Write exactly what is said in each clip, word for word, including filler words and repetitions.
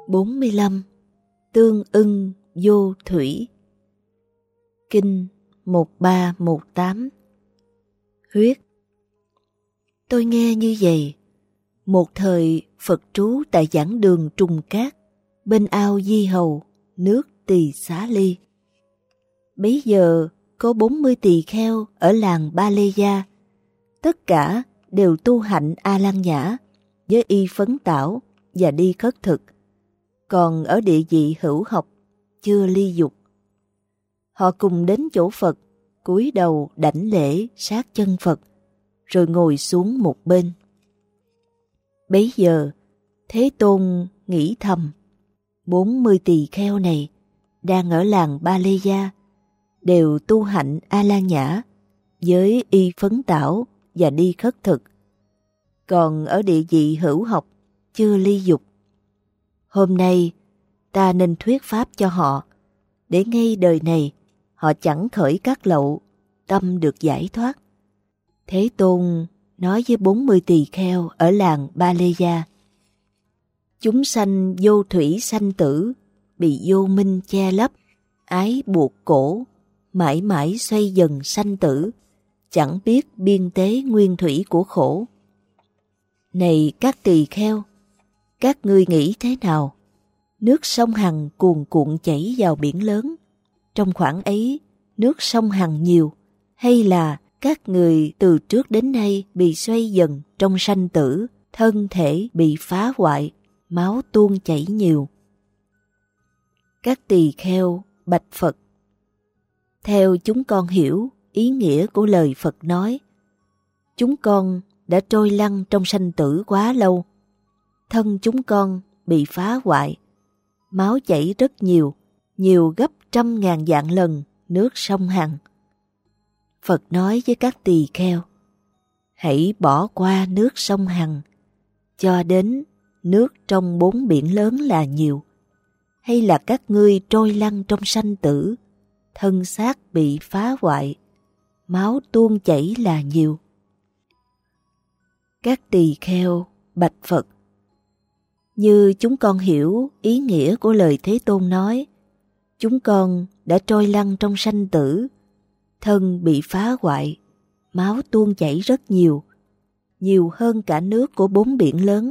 bốn mươi lăm. Tương ưng vô thủy. Kinh một ba một tám. Huyết. Tôi nghe như vậy. Một thời Phật trú tại giảng đường Trùng Cát, bên ao Di Hầu, nước Tỳ Xá Ly. Bấy giờ có bốn mươi tỳ kheo ở làng Ba Lê Gia, tất cả đều tu hạnh A Lan Nhã với y phấn tảo và đi khất thực, còn ở địa vị hữu học chưa ly dục. Họ cùng đến chỗ Phật, cúi đầu đảnh lễ sát chân Phật, rồi ngồi xuống một bên. Bấy giờ Thế Tôn nghĩ thầm, bốn mươi tỳ kheo này đang ở làng Ba Lê Gia, đều tu hạnh A Lan Nhã với y phấn tảo và đi khất thực, còn ở địa vị hữu học chưa ly dục. Hôm nay ta nên thuyết pháp cho họ, để ngay đời này họ chẳng khởi các lậu, tâm được giải thoát. Thế Tôn nói với bốn mươi tỳ kheo ở làng Ba Lê Gia: chúng sanh vô thủy sanh tử, bị vô minh che lấp, ái buộc cổ, mãi mãi xoay dần sanh tử, chẳng biết biên tế nguyên thủy của khổ. Này các tỳ kheo, các ngươi nghĩ thế nào? Nước sông Hằng cuồn cuộn chảy vào biển lớn, trong khoảng ấy nước sông Hằng nhiều, hay là các người từ trước đến nay bị xoay dần trong sanh tử, thân thể bị phá hoại, máu tuôn chảy nhiều? Các tỳ kheo bạch Phật: theo chúng con hiểu ý nghĩa của lời Phật nói, chúng con đã trôi lăn trong sanh tử quá lâu, thân chúng con bị phá hoại, máu chảy rất nhiều, nhiều gấp trăm ngàn vạn lần nước sông Hằng. Phật nói với các tỳ kheo: hãy bỏ qua nước sông Hằng, cho đến nước trong bốn biển lớn là nhiều, hay là các ngươi trôi lăn trong sanh tử, thân xác bị phá hoại, máu tuôn chảy là nhiều? Các tỳ kheo bạch Phật: như chúng con hiểu ý nghĩa của lời Thế Tôn nói, chúng con đã trôi lăn trong sanh tử, thân bị phá hoại, máu tuôn chảy rất nhiều, nhiều hơn cả nước của bốn biển lớn.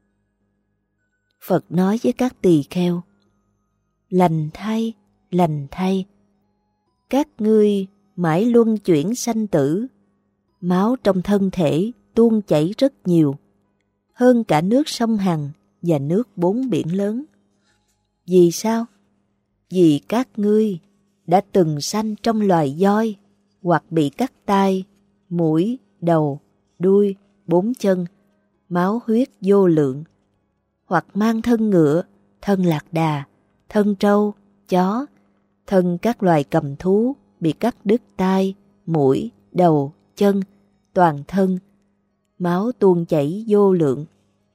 Phật nói với các tỳ kheo: lành thay, lành thay, các ngươi mãi luân chuyển sanh tử, máu trong thân thể tuôn chảy rất nhiều, hơn cả nước sông Hằng và nước bốn biển lớn. Vì sao? Vì các ngươi đã từng sanh trong loài voi, hoặc bị cắt tai, mũi, đầu, đuôi, bốn chân, máu huyết vô lượng, hoặc mang thân ngựa, thân lạc đà, thân trâu, chó, thân các loài cầm thú, bị cắt đứt tai, mũi, đầu, chân, toàn thân, máu tuôn chảy vô lượng.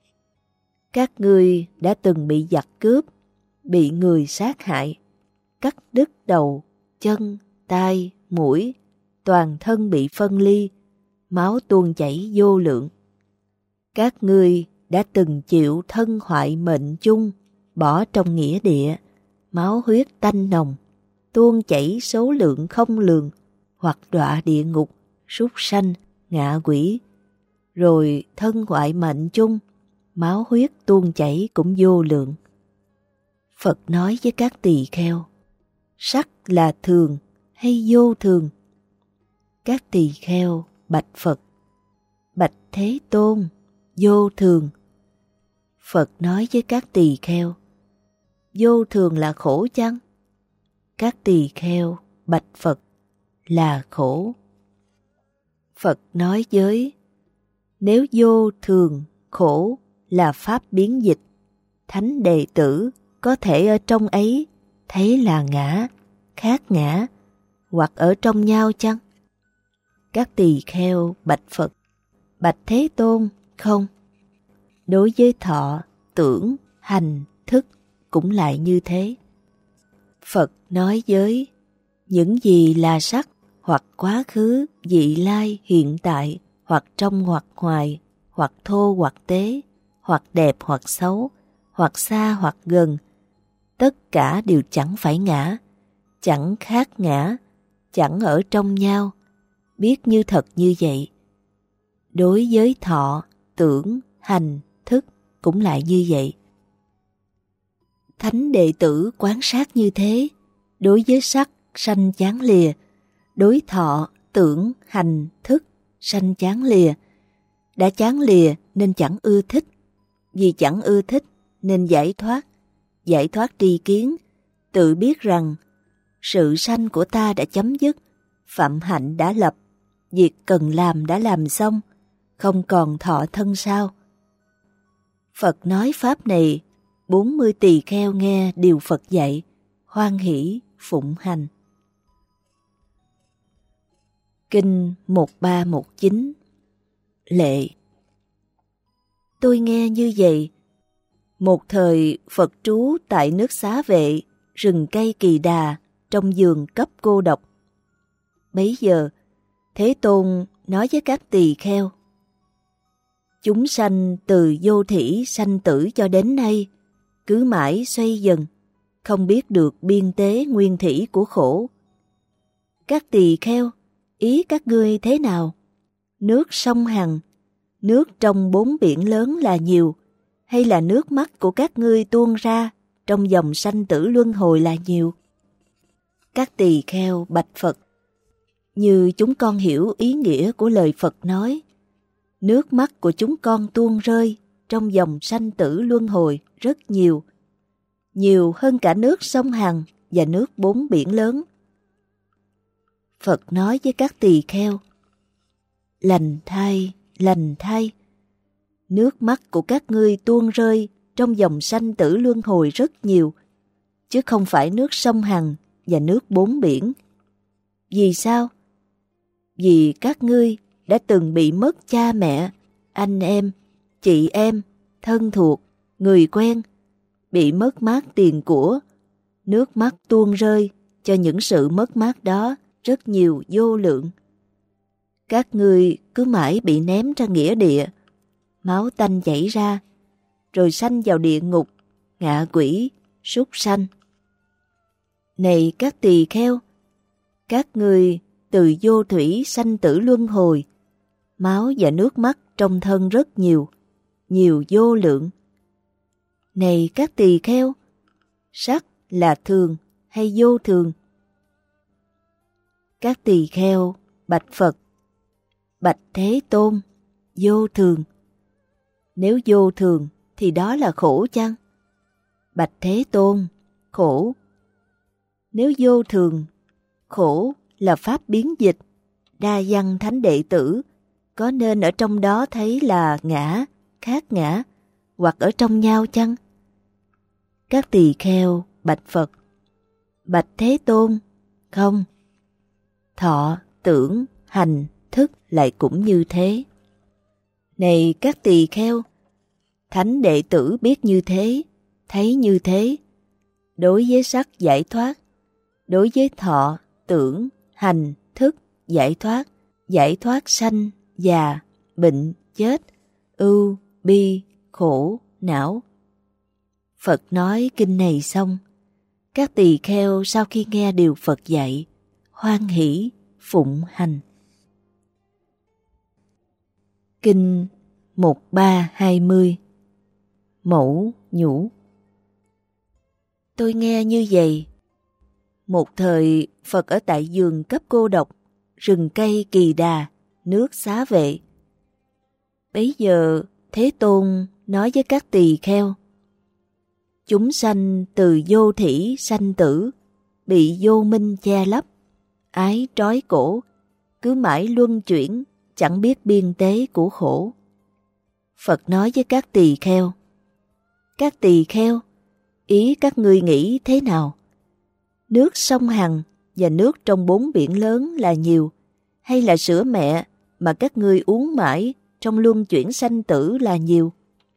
Các ngươi đã từng bị giặc cướp, bị người sát hại, cắt đứt đầu, chân, tai, mũi, toàn thân bị phân ly, máu tuôn chảy vô lượng. Các ngươi đã từng chịu thân hoại mệnh chung, bỏ trong nghĩa địa, máu huyết tanh nồng, tuôn chảy số lượng không lường, hoặc đọa địa ngục, súc sanh, ngạ quỷ. Rồi thân hoại mệnh chung, máu huyết tuôn chảy cũng vô lượng. Phật nói với các tỳ kheo: sắc là thường hay vô thường? Các tỳ kheo bạch Phật: bạch Thế Tôn, vô thường. Phật nói với các tỳ kheo: vô thường là khổ chăng? Các tỳ kheo bạch Phật: là khổ. Phật nói với: nếu vô thường, khổ là pháp biến dịch, thánh đệ tử có thể ở trong ấy thấy là ngã, khác ngã, hoặc ở trong nhau chăng? Các tỳ kheo bạch Phật: bạch Thế Tôn, không. Đối với thọ, tưởng, hành, thức cũng lại như thế. Phật nói với: những gì là sắc, hoặc quá khứ, vị lai, hiện tại, hoặc trong hoặc ngoài, hoặc thô hoặc tế, hoặc đẹp hoặc xấu, hoặc xa hoặc gần, tất cả đều chẳng phải ngã, chẳng khác ngã, chẳng ở trong nhau, biết như thật như vậy. Đối với thọ, tưởng, hành, thức cũng lại như vậy. Thánh đệ tử quán sát như thế, đối với sắc sanh chán lìa, đối thọ, tưởng, hành, thức sanh chán lìa. Đã chán lìa nên chẳng ưa thích, vì chẳng ưa thích nên giải thoát, giải thoát tri kiến, tự biết rằng sự sanh của ta đã chấm dứt, phạm hạnh đã lập, việc cần làm đã làm xong, không còn thọ thân sao. Phật nói pháp này, bốn mươi tỳ kheo nghe điều Phật dạy, hoan hỷ phụng hành. Kinh một ba một chín. Lệ. Tôi nghe như vậy. Một thời Phật trú tại nước Xá Vệ, rừng cây Kỳ Đà, trong vườn cấp cô độc. Bấy giờ, Thế Tôn nói với các tỳ kheo: chúng sanh từ vô thỉ sanh tử cho đến nay, cứ mãi xoay dần, không biết được biên tế nguyên thủy của khổ. Các tỳ kheo, ý các ngươi thế nào? Nước sông Hằng, nước trong bốn biển lớn là nhiều, hay là nước mắt của các ngươi tuôn ra trong dòng sanh tử luân hồi là nhiều? Các tỳ kheo bạch Phật: như chúng con hiểu ý nghĩa của lời Phật nói, nước mắt của chúng con tuôn rơi trong dòng sanh tử luân hồi rất nhiều, nhiều hơn cả nước sông Hằng và nước bốn biển lớn. Phật nói với các tỳ kheo: lành thay, lành thay, nước mắt của các ngươi tuôn rơi trong dòng sanh tử luân hồi rất nhiều, chứ không phải nước sông Hằng và nước bốn biển. Vì sao? Vì các ngươi đã từng bị mất cha mẹ, anh em, chị em, thân thuộc, người quen, bị mất mát tiền của, nước mắt tuôn rơi cho những sự mất mát đó rất nhiều vô lượng. Các ngươi cứ mãi bị ném ra nghĩa địa, máu tanh chảy ra, rồi sanh vào địa ngục, ngạ quỷ, súc sanh. Này các tỳ kheo, các ngươi từ vô thủy sanh tử luân hồi, máu và nước mắt trong thân rất nhiều, nhiều vô lượng. Này các tỳ kheo, sắc là thường hay vô thường? Các tỳ kheo bạch Phật: bạch Thế Tôn, vô thường. Nếu vô thường thì đó là khổ chăng? Bạch Thế Tôn, khổ. Nếu vô thường, khổ là pháp biến dịch, đa văn thánh đệ tử có nên ở trong đó thấy là ngã, khác ngã, hoặc ở trong nhau chăng? Các tỳ kheo bạch Phật: bạch Thế Tôn, không. Thọ, tưởng, hành, thức lại cũng như thế. Này các tỳ kheo, thánh đệ tử biết như thế, thấy như thế. Đối với sắc giải thoát, đối với thọ, tưởng, hành, thức giải thoát, giải thoát sanh, già, bệnh, chết, ưu, bi, khổ, não. Phật nói kinh này xong, các tỳ kheo sau khi nghe điều Phật dạy, hoan hỷ phụng hành. Kinh một ba hai mươi. Mẫu nhũ. Tôi nghe như vậy. Một thời Phật ở tại vườn cấp cô độc, rừng cây Kỳ Đà, nước Xá Vệ. Bấy giờ Thế Tôn nói với các tỳ kheo: chúng sanh từ vô thỉ sanh tử, bị vô minh che lấp, ái trói cổ, cứ mãi luân chuyển, chẳng biết biên tế của khổ. Phật nói với các tỳ kheo: các tỳ kheo, ý các ngươi nghĩ thế nào? Nước sông Hằng và nước trong bốn biển lớn là nhiều, hay là sữa mẹ mà các ngươi uống mãi trong luân chuyển sanh tử là nhiều?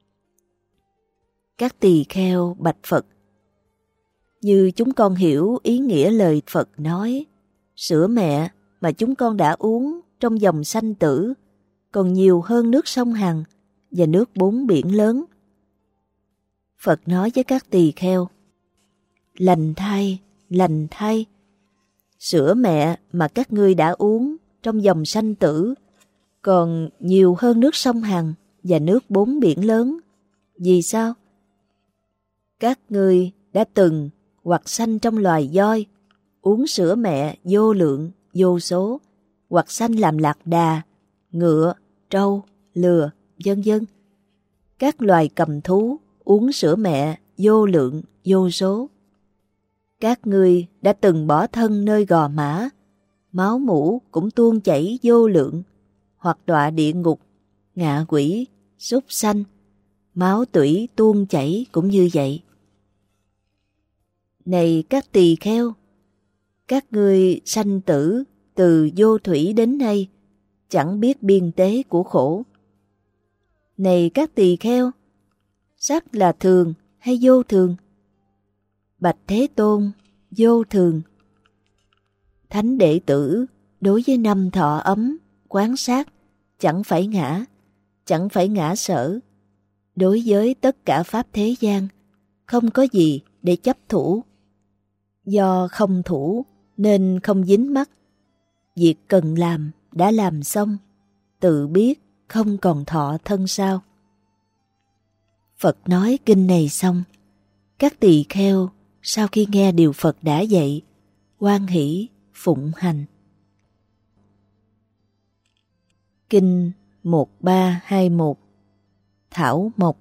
Các tỳ kheo bạch Phật: như chúng con hiểu ý nghĩa lời Phật nói, sữa mẹ mà chúng con đã uống trong dòng sanh tử còn nhiều hơn nước sông Hằng và nước bốn biển lớn. Phật nói với các tỳ kheo: lành thay, lành thay, sữa mẹ mà các ngươi đã uống trong dòng sanh tử còn nhiều hơn nước sông Hằng và nước bốn biển lớn. Vì sao? Các ngươi đã từng hoặc sanh trong loài voi, uống sữa mẹ vô lượng, vô số, hoặc sanh làm lạc đà, ngựa, trâu, lừa, vân vân. Các loài cầm thú uống sữa mẹ vô lượng, vô số. Các ngươi đã từng bỏ thân nơi gò mã, máu mủ cũng tuôn chảy vô lượng, hoặc đọa địa ngục, ngạ quỷ, súc sanh, máu tủy tuôn chảy cũng như vậy. Này các tỳ kheo, các ngươi sanh tử từ vô thủy đến nay, chẳng biết biên tế của khổ. Này các tỳ kheo, sắc là thường hay vô thường? Bạch Thế Tôn, vô thường. Thánh đệ tử đối với năm thọ ấm, quán sát, chẳng phải ngã, chẳng phải ngã sở. Đối với tất cả pháp thế gian, không có gì để chấp thủ. Do không thủ nên không dính mắc. Việc cần làm đã làm xong, tự biết không còn thọ thân sao. Phật nói kinh này xong, các tỳ kheo sau khi nghe điều Phật đã dạy, hoan hỷ phụng hành. Kinh một ba hai mốt. Thảo Mộc.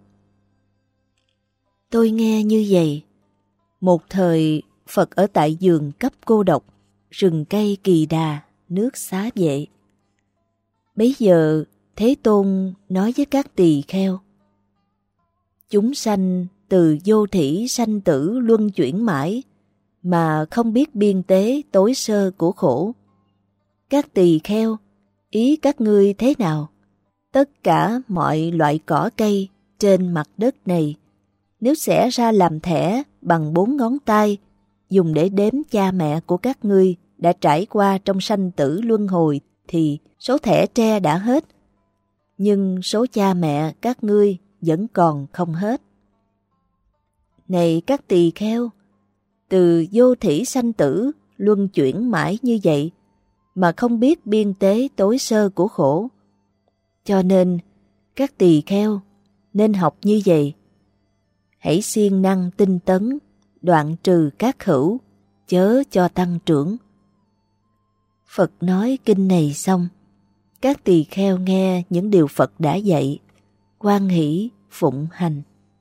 Tôi nghe như vậy, một thời Phật ở tại vườn cấp cô độc, rừng cây Kỳ Đà, nước Xá Vệ. Bấy giờ Thế Tôn nói với các tỳ kheo: chúng sanh từ vô thỉ sanh tử luân chuyển mãi, mà không biết biên tế tối sơ của khổ. Các tỳ kheo, ý các ngươi thế nào? Tất cả mọi loại cỏ cây trên mặt đất này, nếu xẻ ra làm thẻ bằng bốn ngón tay, dùng để đếm cha mẹ của các ngươi đã trải qua trong sanh tử luân hồi, thì số thẻ tre đã hết. Nhưng số cha mẹ các ngươi vẫn còn không hết. Này các tỳ kheo, từ vô thỉ sanh tử luân chuyển mãi như vậy, mà không biết biên tế tối sơ của khổ. Cho nên, các tỳ kheo nên học như vậy. Hãy siêng năng tinh tấn, đoạn trừ các hữu, chớ cho tăng trưởng. Phật nói kinh này xong, các tỳ kheo nghe những điều Phật đã dạy, hoan hỷ phụng hành.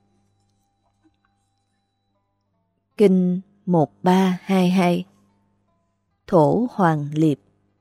Kinh một ba hai hai. Thổ Hoàng Liệp.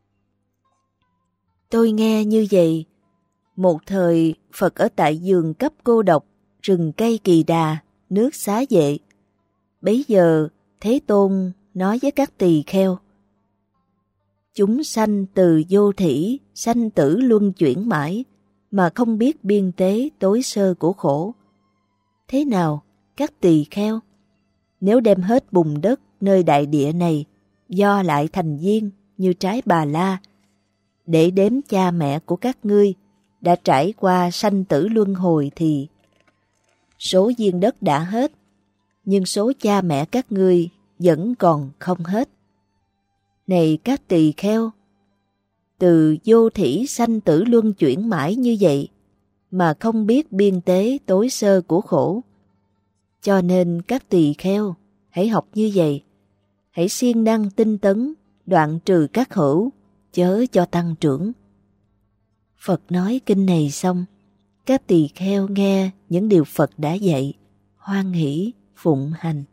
Tôi nghe như vậy, một thời Phật ở tại vườn cấp cô độc, rừng cây Kỳ Đà, nước Xá Vệ. Bấy giờ Thế Tôn nói với các tỳ kheo: chúng sanh từ vô thỉ sanh tử luân chuyển mãi, mà không biết biên tế tối sơ của khổ. Thế nào các tỳ kheo? Nếu đem hết bùn đất nơi đại địa này do lại thành viên như trái bà la, để đếm cha mẹ của các ngươi đã trải qua sanh tử luân hồi, thì số viên đất đã hết, nhưng số cha mẹ các ngươi vẫn còn không hết. Này các tỳ kheo, từ vô thỉ sanh tử luân chuyển mãi như vậy, mà không biết biên tế tối sơ của khổ. Cho nên các tỳ kheo, hãy học như vậy. Hãy siêng năng tinh tấn, đoạn trừ các hữu, chớ cho tăng trưởng. Phật nói kinh này xong, các tỳ kheo nghe những điều Phật đã dạy, hoan hỷ phụng hành.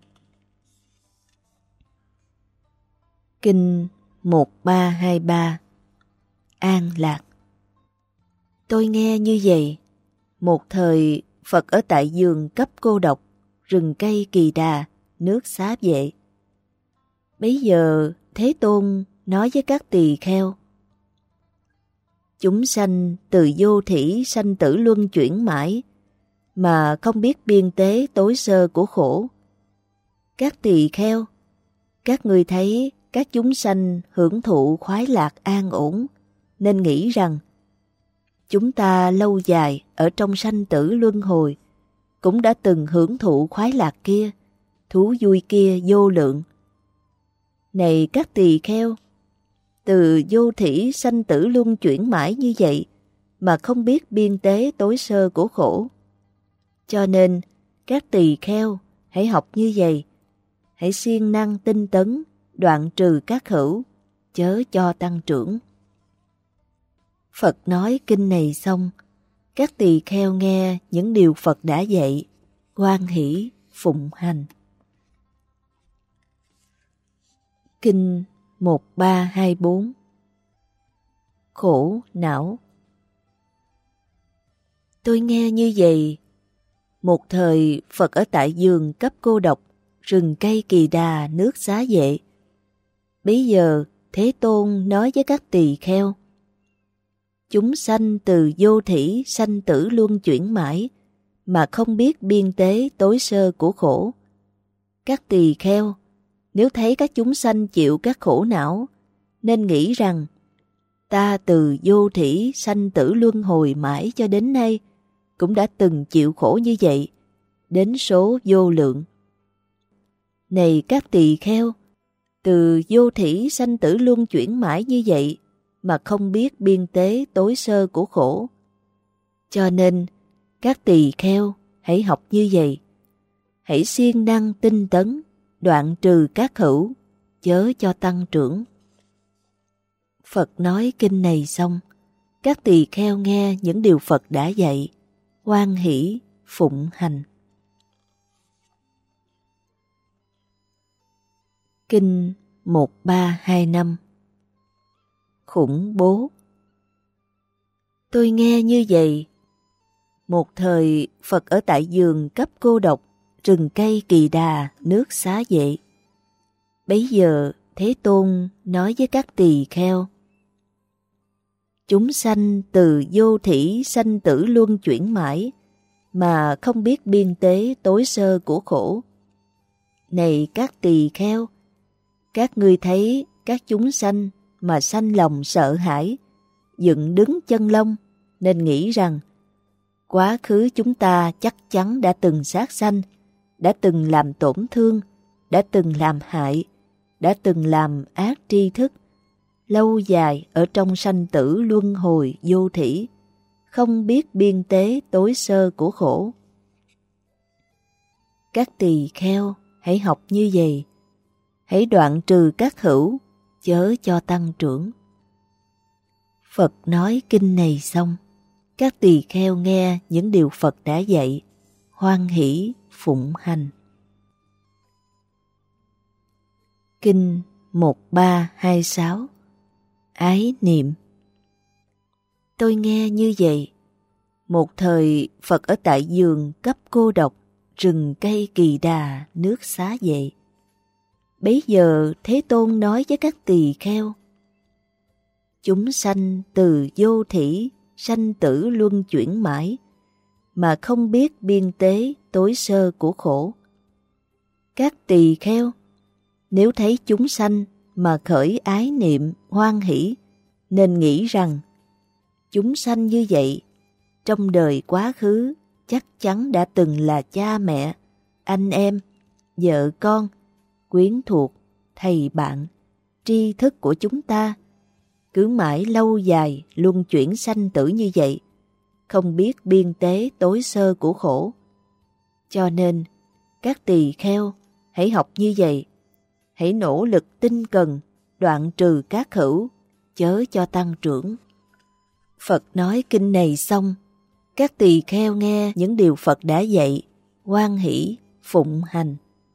Kinh một ba hai ba. An Lạc. Tôi nghe như vậy, một thời Phật ở tại vườn cấp cô độc, rừng cây Kỳ Đà, nước Xá Vệ. Bấy giờ Thế Tôn nói với các tỳ kheo: chúng sanh từ vô thỉ sanh tử luân chuyển mãi, mà không biết biên tế tối sơ của khổ. Các tỳ kheo, các ngươi thấy các chúng sanh hưởng thụ khoái lạc an ổn, nên nghĩ rằng chúng ta lâu dài ở trong sanh tử luân hồi, cũng đã từng hưởng thụ khoái lạc kia, thú vui kia vô lượng. Này các tỳ kheo, từ vô thỉ sanh tử luân chuyển mãi như vậy mà không biết biên tế tối sơ của khổ. Cho nên các tỳ kheo hãy học như vậy, hãy siêng năng tinh tấn, đoạn trừ các hữu, chớ cho tăng trưởng. Phật nói kinh này xong, các tỳ kheo nghe những điều Phật đã dạy, hoan hỷ phụng hành. Kinh một ba hai bốn. Khổ não. Tôi nghe như vậy, một thời Phật ở tại giường cấp cô độc, rừng cây Kỳ Đà nước Xá Vệ. Bấy giờ Thế Tôn nói với các tỳ kheo: chúng sanh từ vô thỉ sanh tử luân chuyển mãi mà không biết biên tế tối sơ của khổ. Các tỳ kheo, nếu thấy các chúng sanh chịu các khổ não, nên nghĩ rằng ta từ vô thỉ sanh tử luân hồi mãi cho đến nay cũng đã từng chịu khổ như vậy, đến số vô lượng. Này các tỳ kheo, từ vô thỉ sanh tử luân chuyển mãi như vậy mà không biết biên tế tối sơ của khổ. Cho nên các tỳ kheo hãy học như vậy, hãy siêng năng tinh tấn, đoạn trừ các hữu, chớ cho tăng trưởng. Phật nói kinh này xong, các tỳ kheo nghe những điều Phật đã dạy, hoan hỷ phụng hành. Kinh một ba hai năm. Khủng bố. Tôi nghe như vậy, một thời Phật ở tại giường cấp cô độc, rừng cây Kỳ Đà nước Xá Vệ. Bấy giờ Thế Tôn nói với các tỳ kheo: chúng sanh từ vô thỉ sanh tử luân chuyển mãi mà không biết biên tế tối sơ của khổ. Này các tỳ kheo, các ngươi thấy các chúng sanh mà sanh lòng sợ hãi, dựng đứng chân lông, nên nghĩ rằng quá khứ chúng ta chắc chắn đã từng sát sanh, đã từng làm tổn thương, đã từng làm hại, đã từng làm ác tri thức, lâu dài ở trong sanh tử luân hồi vô thỉ, không biết biên tế tối sơ của khổ. Các tỳ kheo hãy học như vậy, hãy đoạn trừ các hữu, chớ cho tăng trưởng. Phật nói kinh này xong, các tỳ kheo nghe những điều Phật đã dạy, hoan hỷ phụng hành. Kinh một ba hai sáu. Ái niệm. Tôi nghe như vậy, một thời Phật ở tại giường cấp cô độc, rừng cây Kỳ Đà nước Xá Vệ. Bấy giờ Thế Tôn nói với các tỳ kheo: chúng sanh từ vô thỉ sanh tử luân chuyển mãi mà không biết biên tế tối sơ của khổ. Các tỳ kheo, nếu thấy chúng sanh mà khởi ái niệm hoan hỷ, nên nghĩ rằng chúng sanh như vậy trong đời quá khứ chắc chắn đã từng là cha mẹ, anh em, vợ con, quyến thuộc, thầy bạn, tri thức của chúng ta, cứ mãi lâu dài luân chuyển sanh tử như vậy, không biết biên tế tối sơ của khổ. Cho nên các tỳ kheo hãy học như vậy, hãy nỗ lực tinh cần, đoạn trừ các hữu, chớ cho tăng trưởng. Phật nói kinh này xong, các tỳ kheo nghe những điều Phật đã dạy, hoan hỷ phụng hành.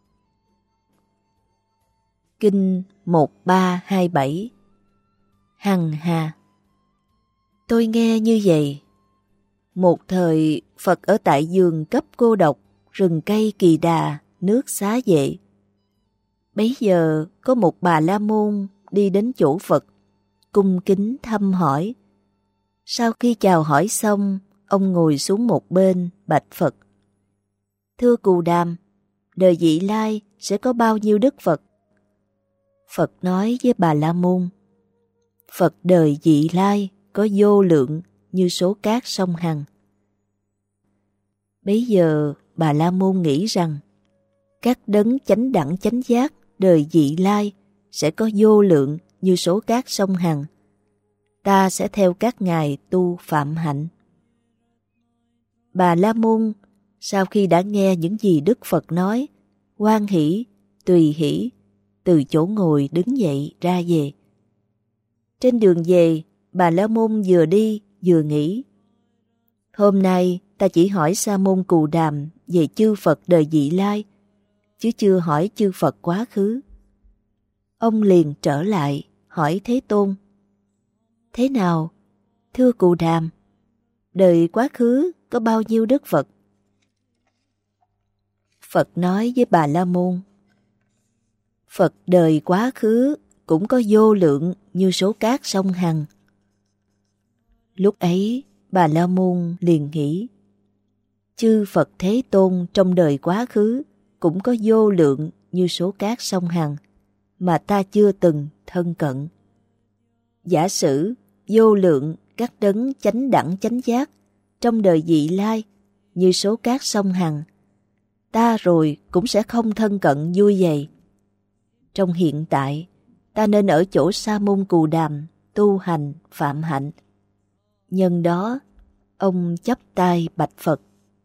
Kinh một ba hai bảy. Hằng hà. Tôi nghe như vậy, một thời Phật ở tại giường cấp cô độc, rừng cây Kỳ Đà nước Xá Vệ. Bấy giờ có một bà la môn đi đến chỗ Phật, cung kính thăm hỏi. Sau khi chào hỏi xong, ông ngồi xuống một bên bạch Phật: thưa Cù Đàm, đời vị lai sẽ có bao nhiêu đức Phật? Phật nói với bà la môn: Phật đời vị lai có vô lượng như số cát sông Hằng. Bấy giờ Bà La Môn nghĩ rằng các đấng chánh đẳng chánh giác đời vị lai sẽ có vô lượng như số cát sông Hằng. Ta sẽ theo các ngài tu phạm hạnh. Bà La Môn sau khi đã nghe những gì Đức Phật nói, hoan hỷ, tùy hỷ, từ chỗ ngồi đứng dậy ra về. Trên đường về, Bà La Môn vừa đi vừa nghĩ. Hôm nay ta chỉ hỏi Sa môn Cù Đàm về chư Phật đời vị lai, chứ chưa hỏi chư Phật quá khứ. Ông liền trở lại hỏi Thế Tôn. Thế nào, thưa Cù Đàm, đời quá khứ có bao nhiêu Đức Phật? Phật nói với Bà La Môn, Phật đời quá khứ cũng có vô lượng như số cát sông Hằng. Lúc ấy, Bà La Môn liền nghĩ, chư Phật Thế Tôn trong đời quá khứ cũng có vô lượng như số cát sông Hằng, mà ta chưa từng thân cận. Giả sử vô lượng các đấng chánh đẳng chánh giác trong đời vị lai như số cát sông Hằng, ta rồi cũng sẽ không thân cận vui vậy. Trong hiện tại, ta nên ở chỗ Sa môn Cù Đàm tu hành phạm hạnh. Nhân đó, ông chắp tay bạch Phật.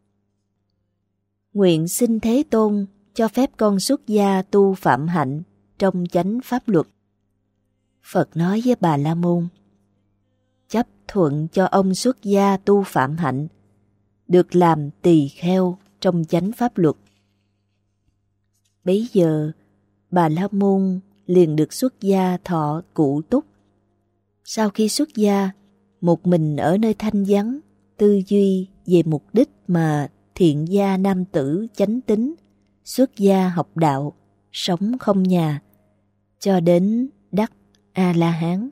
Nguyện xin Thế Tôn cho phép con xuất gia tu phạm hạnh trong chánh pháp luật. Phật nói với Bà La Môn, chấp thuận cho ông xuất gia tu phạm hạnh, được làm tỳ kheo trong chánh pháp luật. Bấy giờ, Bà La Môn liền được xuất gia thọ cụ túc. Sau khi xuất gia, một mình ở nơi thanh vắng, tư duy về mục đích mà thiện gia nam tử chánh tín, xuất gia học đạo, sống không nhà, cho đến đắc A-la-hán.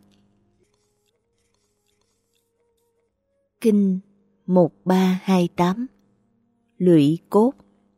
Kinh một ba hai tám Lụy cốt.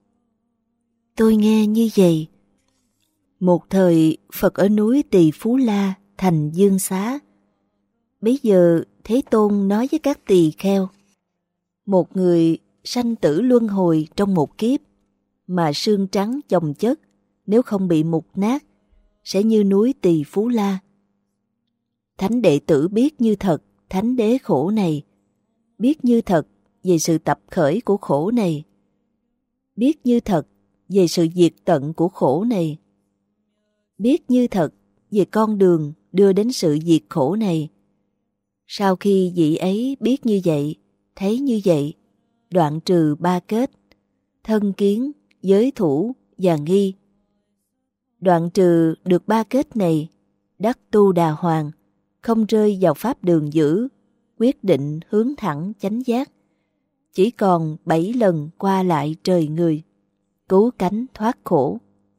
Tôi nghe như vậy. Một thời Phật ở núi Tỳ Phú La thành Dương Xá. Bấy giờ Thế Tôn nói với các tỳ kheo, một người sanh tử luân hồi trong một kiếp, mà xương trắng chồng chất, nếu không bị mục nát, sẽ như núi Tỳ Phú La. Thánh đệ tử biết như thật thánh đế khổ này, biết như thật về sự tập khởi của khổ này, biết như thật về sự diệt tận của khổ này, biết như thật về con đường đưa đến sự diệt khổ này. Sau khi vị ấy biết như vậy, thấy như vậy, đoạn trừ ba kết, thân kiến, giới thủ và nghi. Đoạn trừ được ba kết này, đắc tu đà hoàng, không rơi vào pháp đường dữ, quyết định hướng thẳng chánh giác. Chỉ còn bảy lần qua lại trời người, cứu cánh thoát khổ.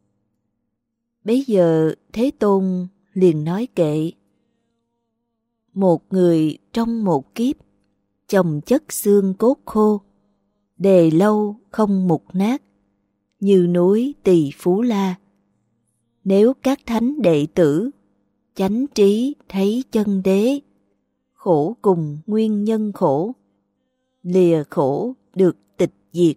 Bấy giờ Thế Tôn liền nói kệ, một người trong một kiếp, chồng chất xương cốt khô, đề lâu không mục nát, như núi Tỳ Phú La. Nếu các thánh đệ tử chánh trí thấy chân đế, khổ cùng nguyên nhân khổ, lìa khổ được tịch diệt,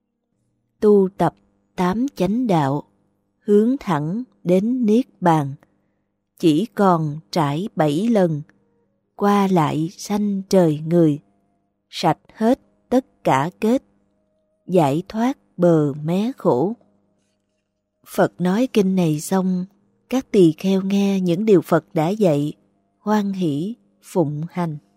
tu tập tám chánh đạo, hướng thẳng đến niết bàn, chỉ còn trải bảy lần, qua lại sanh trời người, sạch hết tất cả kết, giải thoát bờ mé khổ. Phật nói kinh này xong, các tỳ kheo nghe những điều Phật đã dạy, hoan hỷ phụng hành.